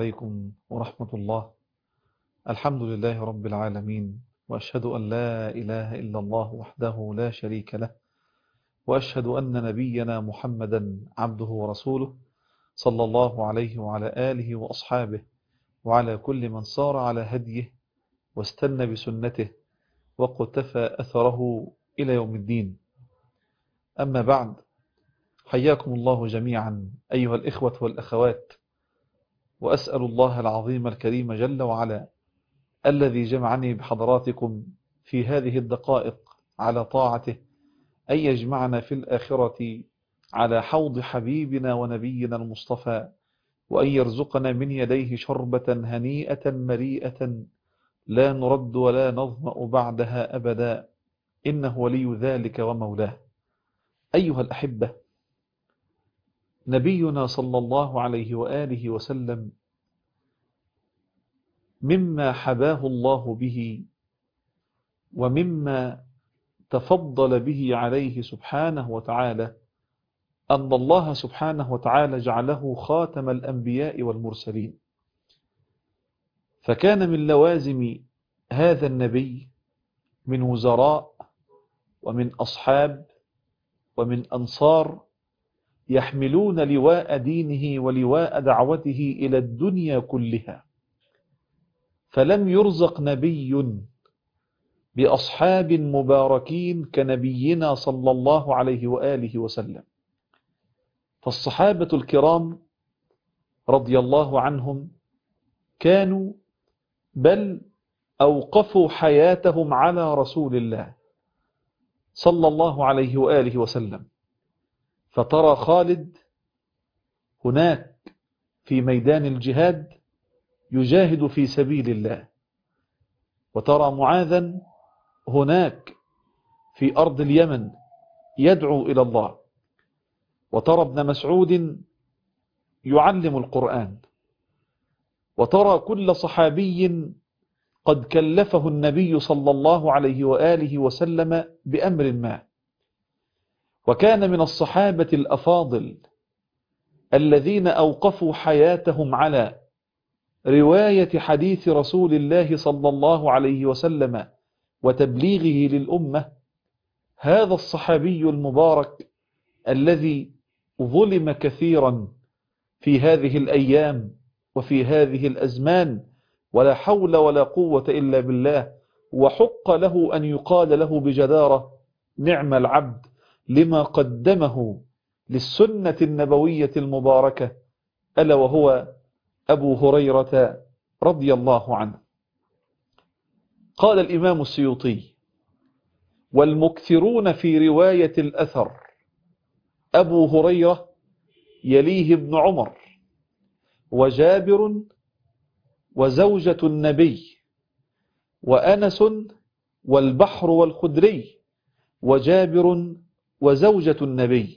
عليكم ورحمة الله. الحمد لله رب العالمين، وأشهد أن لا إله إلا الله وحده لا شريك له، وأشهد أن نبينا محمدا عبده ورسوله، صلى الله عليه وعلى آله وأصحابه وعلى كل من صار على هديه واستنى بسنته وقتفى أثره إلى يوم الدين. أما بعد، حياكم الله جميعا أيها الإخوة والأخوات، وأسأل الله العظيم الكريم جل وعلا الذي جمعني بحضراتكم في هذه الدقائق على طاعته أن يجمعنا في الآخرة على حوض حبيبنا ونبينا المصطفى، وأن يرزقنا من يديه شربة هنيئة مريئة لا نرد ولا نظمأ بعدها أبدا، إنه ولي ذلك ومولاه. أيها الأحبة، نبينا صلى الله عليه وآله وسلم مما حباه الله به ومما تفضل به عليه سبحانه وتعالى أن الله سبحانه وتعالى جعله خاتم الأنبياء والمرسلين. فكان من لوازم هذا النبي من وزراء ومن أصحاب ومن أنصار يحملون لواء دينه ولواء دعوته إلى الدنيا كلها. فلم يرزق نبي بأصحاب مباركين كنبينا صلى الله عليه وآله وسلم. فالصحابة الكرام رضي الله عنهم كانوا بل أوقفوا حياتهم على رسول الله صلى الله عليه وآله وسلم. فترى خالد هناك في ميدان الجهاد يجاهد في سبيل الله، وترى معاذا هناك في أرض اليمن يدعو إلى الله، وترى ابن مسعود يعلم القرآن، وترى كل صحابي قد كلفه النبي صلى الله عليه وآله وسلم بأمر ما. وكان من الصحابة الأفاضل الذين أوقفوا حياتهم على رواية حديث رسول الله صلى الله عليه وسلم وتبليغه للأمة هذا الصحابي المبارك الذي ظلم كثيرا في هذه الأيام وفي هذه الأزمان، ولا حول ولا قوة إلا بالله، وحق له أن يقال له بجدارة نعم العبد لما قدمه للسنة النبوية المباركة، ألا وهو أبو هريرة رضي الله عنه. قال الإمام السيوطي: والمكثرون في رواية الأثر أبو هريرة، يليه ابن عمر، وجابر، وزوجة النبي، وأنس، والبحر والخدري، وجابر، وزوجة النبي.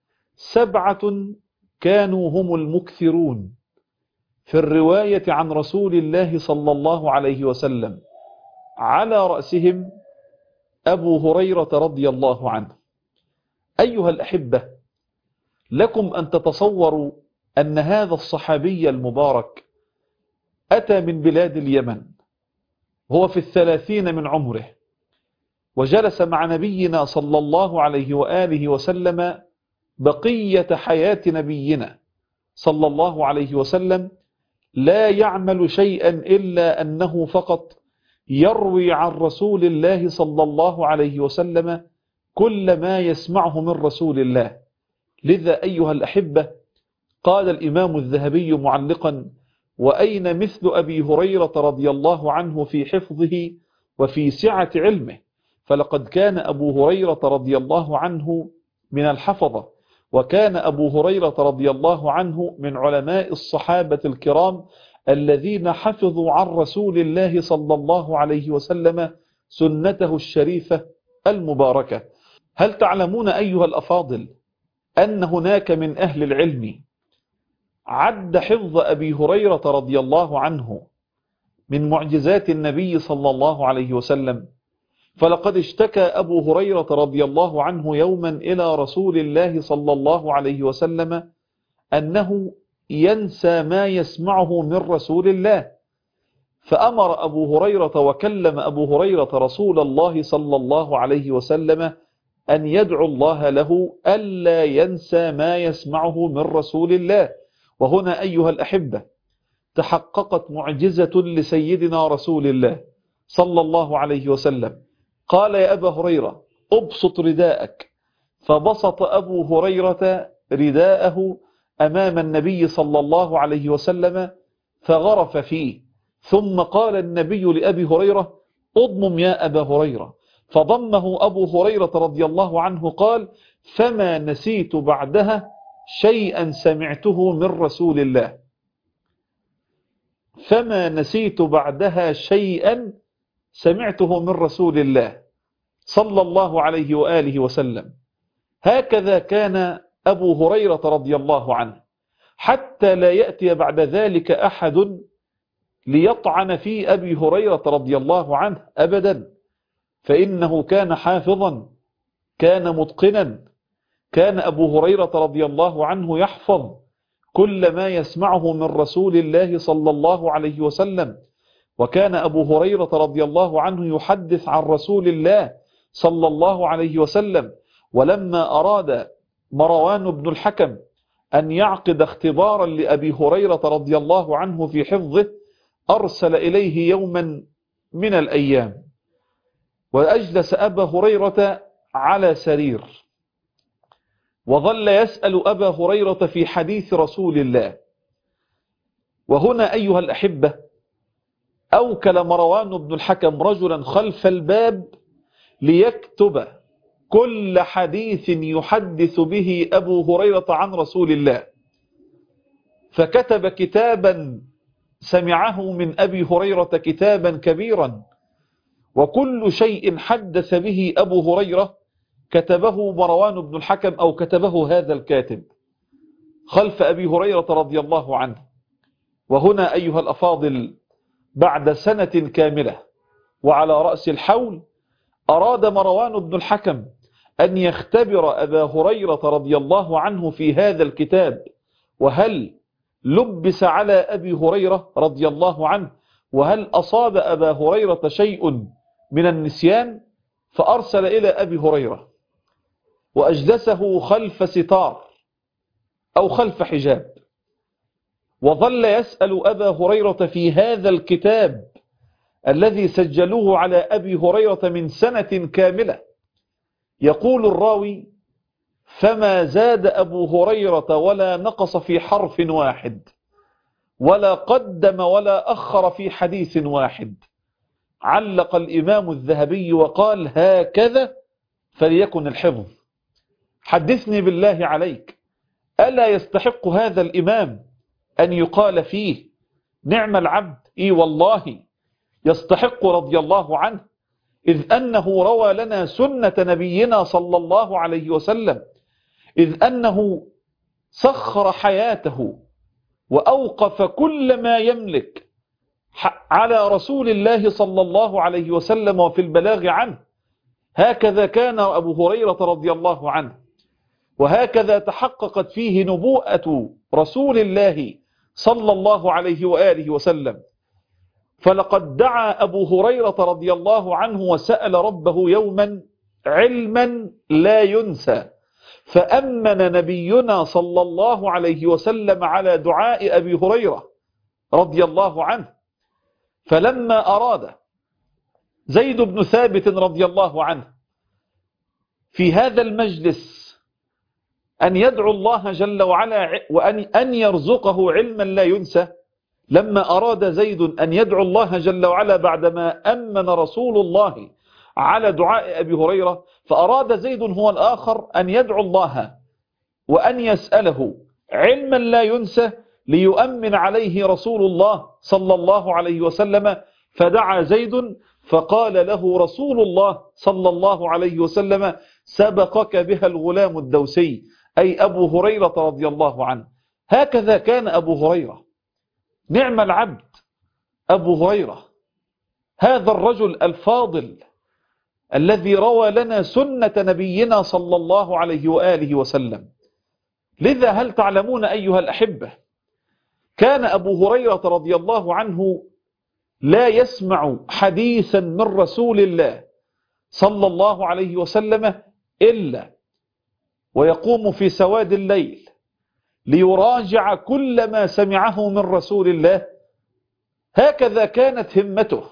7 كانوا هم المكثرون في الرواية عن رسول الله صلى الله عليه وسلم، على رأسهم أبو هريرة رضي الله عنه. أيها الأحبة، لكم أن تتصوروا أن هذا الصحابي المبارك أتى من بلاد اليمن، هو في 30 من عمره، وجلس مع نبينا صلى الله عليه وآله وسلم بقية حياة نبينا صلى الله عليه وسلم، لا يعمل شيئا إلا أنه فقط يروي عن رسول الله صلى الله عليه وسلم كل ما يسمعه من رسول الله. لذا أيها الأحبة، قال الإمام الذهبي معلقا: وأين مثل أبي هريرة رضي الله عنه في حفظه وفي سعة علمه؟ فلقد كان أبو هريرة رضي الله عنه من الحفظة، وكان أبو هريرة رضي الله عنه من علماء الصحابة الكرام الذين حفظوا عن رسول الله صلى الله عليه وسلم سنته الشريفة المباركة. هل تعلمون أيها الأفاضل أن هناك من أهل العلم عد حفظ أبي هريرة رضي الله عنه من معجزات النبي صلى الله عليه وسلم؟ فلقد اشتكى أبو هريرة رضي الله عنه يوما إلى رسول الله صلى الله عليه وسلم أنه ينسى ما يسمعه من رسول الله. فأمر أبو هريرة وكلم أبو هريرة رسول الله صلى الله عليه وسلم أن يدعو الله له ألا ينسى ما يسمعه من رسول الله. وهنا أيها الأحبة تحققت معجزة لسيدنا رسول الله صلى الله عليه وسلم. قال يا أبا هريرة أبسط رداءك، فبسط أبو هريرة رداءه أمام النبي صلى الله عليه وسلم فغرف فيه، ثم قال النبي لأبي هريرة اضمم يا أبا هريرة، فضمه أبو هريرة رضي الله عنه قال فما نسيت بعدها شيئا سمعته من رسول الله. فما نسيت بعدها شيئا سمعته من رسول الله صلى الله عليه وآله وسلم. هكذا كان أبو هريرة رضي الله عنه، حتى لا يأتي بعد ذلك أحد ليطعن في أبي هريرة رضي الله عنه أبدا، فإنه كان حافظا، كان متقنا، كان أبو هريرة رضي الله عنه يحفظ كل ما يسمعه من رسول الله صلى الله عليه وسلم. وكان أبو هريرة رضي الله عنه يحدث عن رسول الله صلى الله عليه وسلم. ولما أراد مروان بن الحكم أن يعقد اختبارا لأبي هريرة رضي الله عنه في حفظه، أرسل إليه يوما من الأيام وأجلس أبا هريرة على سرير، وظل يسأل أبا هريرة في حديث رسول الله. وهنا أيها الأحبة أوكل مروان بن الحكم رجلا خلف الباب ليكتب كل حديث يحدث به أبو هريرة عن رسول الله، فكتب كتابا سمعه من أبي هريرة كتابا كبيرا، وكل شيء حدث به أبو هريرة كتبه مروان بن الحكم أو كتبه هذا الكاتب خلف أبي هريرة رضي الله عنه. وهنا أيها الأفاضل بعد سنة كاملة وعلى رأس الحول أراد مروان بن الحكم أن يختبر أبا هريرة رضي الله عنه في هذا الكتاب، وهل لبس على أبي هريرة رضي الله عنه، وهل أصاب أبا هريرة شيء من النسيان. فأرسل إلى أبي هريرة وأجلسه خلف ستار أو خلف حجاب، وظل يسأل أبا هريرة في هذا الكتاب الذي سجلوه على أبي هريرة من سنة كاملة. يقول الراوي فما زاد أبو هريرة ولا نقص في حرف واحد، ولا قدم ولا أخر في حديث واحد. علق الإمام الذهبي وقال هكذا فليكن الحفظ. حدثني بالله عليك، ألا يستحق هذا الإمام أن يقال فيه نعم العبد؟ إي والله يستحق رضي الله عنه، إذ أنه روى لنا سنة نبينا صلى الله عليه وسلم، إذ أنه سخر حياته وأوقف كل ما يملك على رسول الله صلى الله عليه وسلم وفي البلاغ عنه. هكذا كان أبو هريرة رضي الله عنه، وهكذا تحققت فيه نبوءة رسول الله صلى الله عليه وآله وسلم. فلقد دعا أبو هريرة رضي الله عنه وسأل ربه يوما علما لا ينسى، فأمن نبينا صلى الله عليه وسلم على دعاء أبي هريرة رضي الله عنه. فلما أراد زيد بن ثابت رضي الله عنه في هذا المجلس أن يدعو الله جل وعلا وأن يرزقه علما لا ينسى، لما أراد زيد أن يدعو الله جل وعلا بعدما أمن رسول الله على دعاء أبي هريرة، فأراد زيد هو الآخر أن يدعو الله وأن يسأله علما لا ينسى ليؤمن عليه رسول الله صلى الله عليه وسلم. فدعا زيد فقال له رسول الله صلى الله عليه وسلم سبقك بها الغلام الدوسي، أي أبو هريرة رضي الله عنه. هكذا كان أبو هريرة، نعم العبد أبو هريرة، هذا الرجل الفاضل الذي روى لنا سنة نبينا صلى الله عليه وآله وسلم. لذا هل تعلمون أيها الأحبة كان أبو هريرة رضي الله عنه لا يسمع حديثا من رسول الله صلى الله عليه وسلم إلا ويقوم في سواد الليل ليراجع كل ما سمعه من رسول الله. هكذا كانت همته.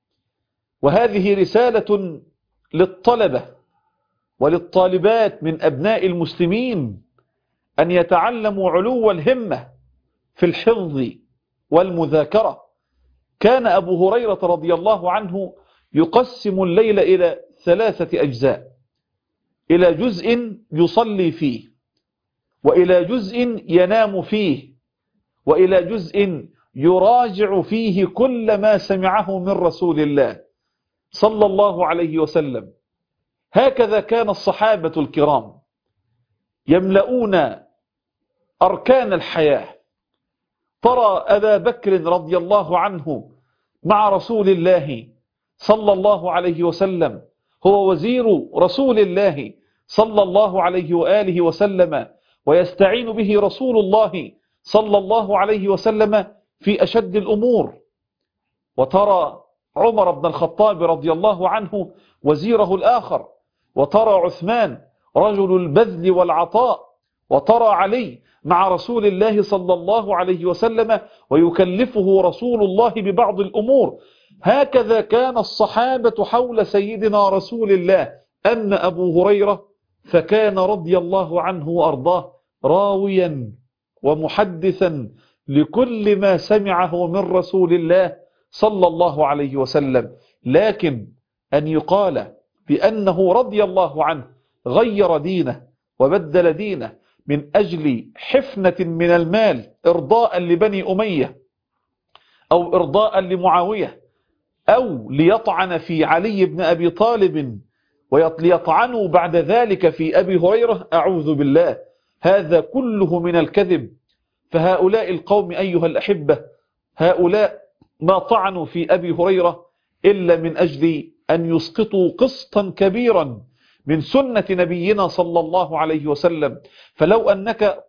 وهذه رسالة للطلبة وللطالبات من أبناء المسلمين أن يتعلموا علو الهمة في الحفظ والمذاكرة. كان أبو هريرة رضي الله عنه يقسم الليل إلى 3 أجزاء: إلى جزء يصلي فيه، وإلى جزء ينام فيه، وإلى جزء يراجع فيه كل ما سمعه من رسول الله صلى الله عليه وسلم. هكذا كان الصحابة الكرام يملؤون أركان الحياة. ترى أبا بكر رضي الله عنه مع رسول الله صلى الله عليه وسلم، هو وزير رسول الله صلى الله عليه وآله وسلم، ويستعين به رسول الله صلى الله عليه وسلم في أشد الأمور. وترى عمر بن الخطاب رضي الله عنه وزيره الآخر، وترى عثمان رجل البذل والعطاء، وترى علي مع رسول الله صلى الله عليه وسلم ويكلفه رسول الله ببعض الأمور. هكذا كان الصحابة حول سيدنا رسول الله. أما أبو هريرة فكان رضي الله عنه وأرضاه راويا ومحدثا لكل ما سمعه من رسول الله صلى الله عليه وسلم. لكن أن يقال بأنه رضي الله عنه غير دينه وبدل دينه من أجل حفنة من المال إرضاء لبني أمية أو إرضاء لمعاوية، أو ليطعن في علي بن أبي طالب وليطعنوا بعد ذلك في أبي هريرة، أعوذ بالله، هذا كله من الكذب. فهؤلاء القوم أيها الأحبة، هؤلاء ما طعنوا في أبي هريرة إلا من أجل أن يسقطوا قسطا كبيرا من سنة نبينا صلى الله عليه وسلم. فلو أنك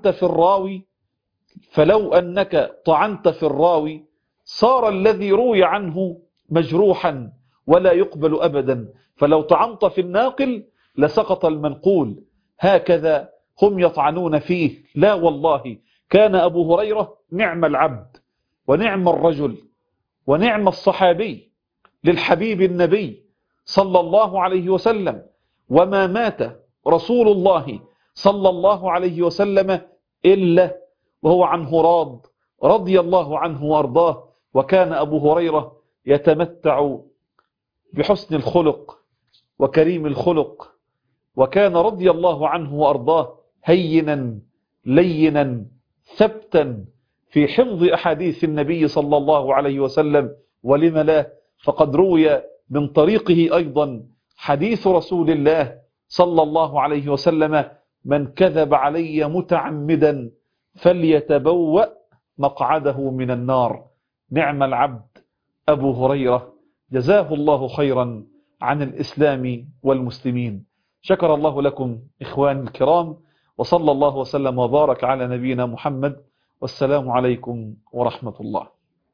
طعنت في الراوي صار الذي روي عنه مجروحا ولا يقبل أبدا. فلو طعنت في الناقل لسقط المنقول. هكذا هم يطعنون فيه. لا والله، كان أبو هريرة نعم العبد ونعم الرجل ونعم الصحابي للحبيب النبي صلى الله عليه وسلم. وما مات رسول الله صلى الله عليه وسلم إلا وهو عنه راض رضي الله عنه وأرضاه. وكان أبو هريرة يتمتع بحسن الخلق وكريم الخلق، وكان رضي الله عنه وأرضاه هينا لينا ثبتا في حفظ أحاديث النبي صلى الله عليه وسلم. ولم لا، فقد روي من طريقه أيضا حديث رسول الله صلى الله عليه وسلم: من كذب علي متعمدا فليتبوأ مقعده من النار. نعم العبد أبو هريرة، جزاه الله خيرا عن الإسلام والمسلمين. شكر الله لكم إخواني الكرام، وصلى الله وسلم وبارك على نبينا محمد، والسلام عليكم ورحمة الله.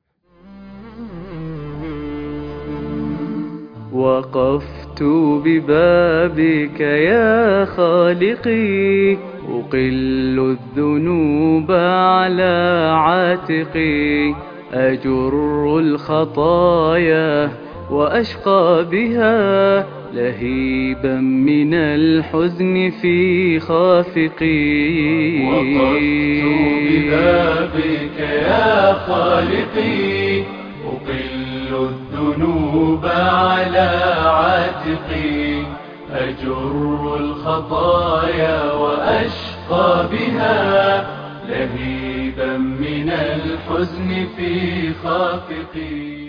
وقفت ببابك يا خالقي، أقل الذنوب على عاتقي، أجر الخطايا وأشقى بها، لهيبا من الحزن في خافقي. وقفت ببابك يا خالقي، أقل الذنوب على عاتقي، أجر الخطايا وأشقى بها، لهيبا من الحزن في خافقي.